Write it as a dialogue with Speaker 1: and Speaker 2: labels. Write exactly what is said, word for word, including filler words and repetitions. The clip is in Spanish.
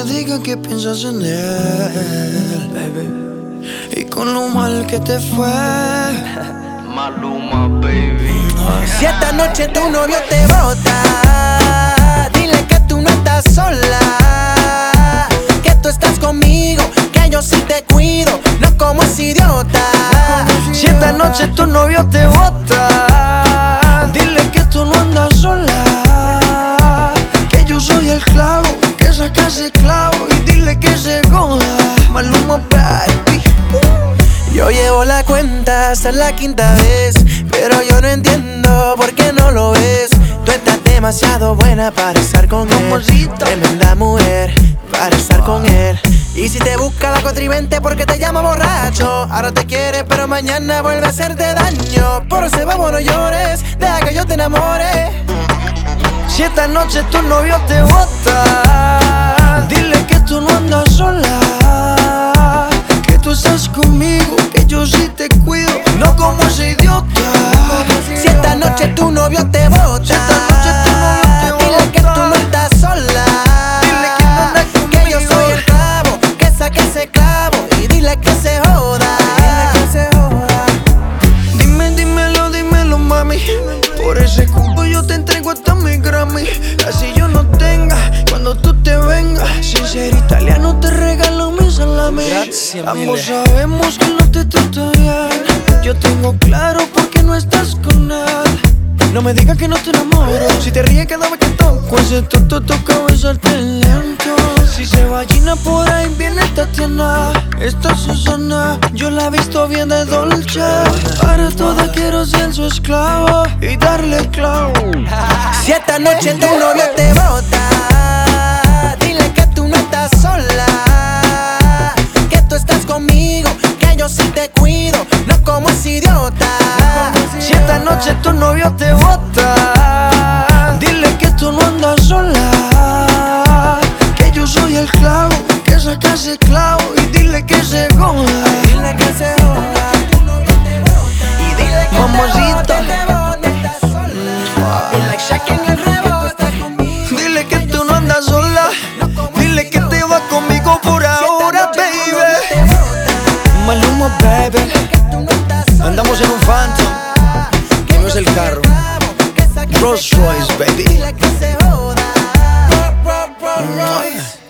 Speaker 1: me digas que piensas en él, baby, y con lo mal que te fue.
Speaker 2: Maluma, baby.
Speaker 3: Si esta noche tu novio te bota, dile que tú no estás sola, que tú estás conmigo, que yo sí te cuido, no como ese idiota.
Speaker 1: Si esta noche tu novio te bota, dile que tú no andas sola, que yo soy el clavo, que saca ese clavo, y dile que se joda. Maluma, baby.
Speaker 3: Yo llevo la cuenta hasta la quinta vez, pero yo no entiendo por qué no lo ves. Tú estás demasiado buena para estar con él, tremenda mujer para estar con él. Y si te busca la contrivente porque te llama borracho, ahora te quiere pero mañana vuelve a hacerte daño. Por ese bobo no llores, deja que yo te enamore.
Speaker 1: Si esta noche tu novio te bota, dile que tú no andas sola, que tú estás conmigo, que yo sí te cuido, no como ese idiota.
Speaker 3: Si esta noche tu novio te bota,
Speaker 1: si esta noche tu novio te
Speaker 3: dile que tú no estás sola,
Speaker 1: dile que no andas conmigo,
Speaker 3: que yo soy el clavo, que saque ese clavo, y dile que se joda, dile que se joda.
Speaker 1: Dime, dímelo, dímelo, mami. Por ese cupo yo te entrego hasta mi Grammy. Así yo no tenga cuando tú te vengas. Sin ser italiano te regalo mi salami. Ambos sabemos que no te trato bien. Yo tengo claro por qué no estás con él. No me digas que no te enamoro. Si te ríes cada vez que toco ese toto, toca besarte lento. Si se vagina por ahí viene Tatiana, esta Susana, yo la he visto bien de dolce. Para toda quiero ser su esclavo y darle clavo.
Speaker 3: Si esta noche tu novio te bota, dile que tú no estás sola, que tú estás conmigo, que yo sí te cuido, no como ese idiota.
Speaker 1: Si esta noche tu novio te bota, dile que tú no andas sola, que yo soy el clavo, que saca ese clavo, y dile que se joda.
Speaker 3: Dile que se joda, y dile que
Speaker 1: Mamacita.
Speaker 3: te bote, estás sola, y like Shaq en el rebote conmigo.
Speaker 1: Dile que tú no andas sola, dile que te vas conmigo por ahora, baby. Maluma, baby. Andamos en un Phantom, que no es el carro, Rolls Royce, baby.
Speaker 3: Dile que se joda.